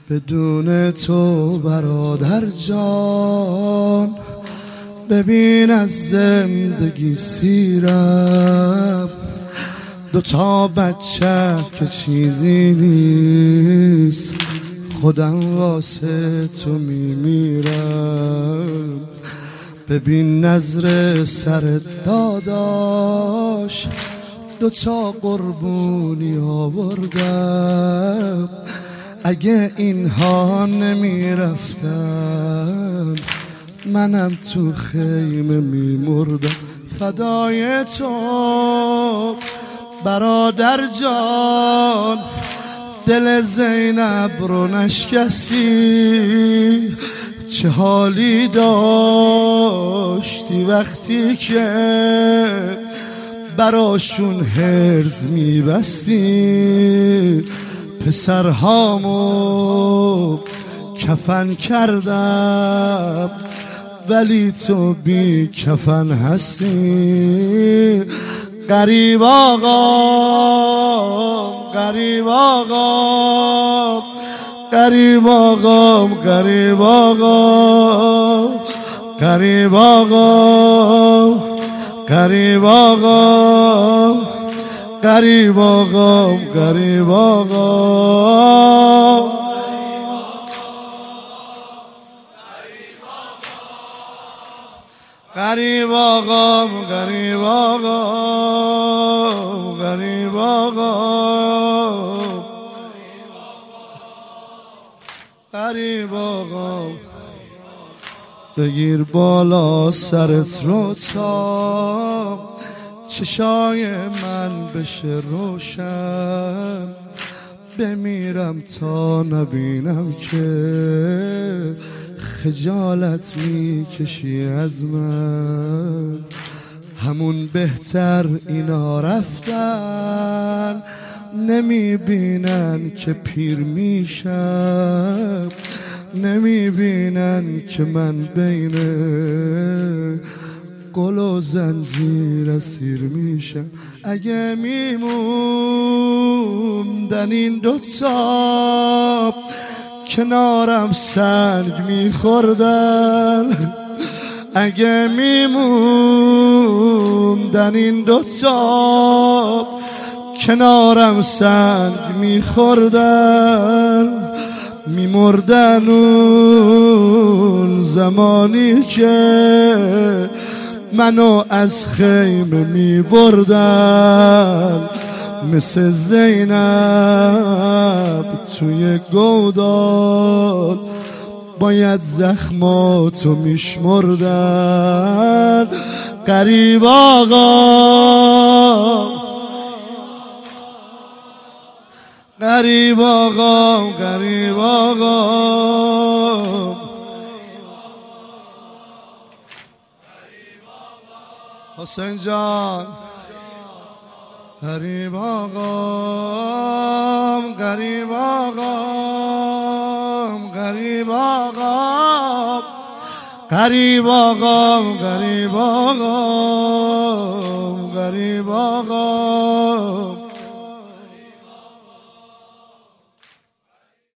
بدون تو برادر جان، ببین از زندگی سیرم. دوتا بچه که چیزی نیست، خودم واسه تو میمیرم. ببین نظر سر داداش، دوتا قربونی آوردم. اگه اینها نمیرفتن، منم تو خیمه میمردم. فدای تو برادر جان، دل زینب رو نشکستی. چه حالی داشتی وقتی که براشون هرز میبستی. پسرهامو کفن کردم، ولی تو بی کفن هستی. غریب آقام، غریب آقام، غریب آقام، غریب آقام، غریب آقام، غریب آقام، غریب آقام، غریب آقام. غریب آقام، غریب آقام، غریب آقام، غریب آقام. بگیر بالا سرت رو تا چشای من بشه روشن. بمیرم تا نبینم که خجالت میکشی از من. همون بهتر اینا رفتن، نمیبینن که پیر میشم. نمیبینن که من بین گل و زنجیر اسیر میشم. اگه میموندن این دوتا کنارم سنگ میخوردن. اگه میموندن این دوتا کنارم سنگ میخوردن. میمردن اون زمانی که منو از خیمه میبردن. مثل زینب توی گودال باید زخماتو میشمردن. غریب آقا، غریب آقا، غریب آقا، حسین جان. غریب آقام، غریب آقام، غریب آقام، غریب آقام، غریب آقام، غریب آقام.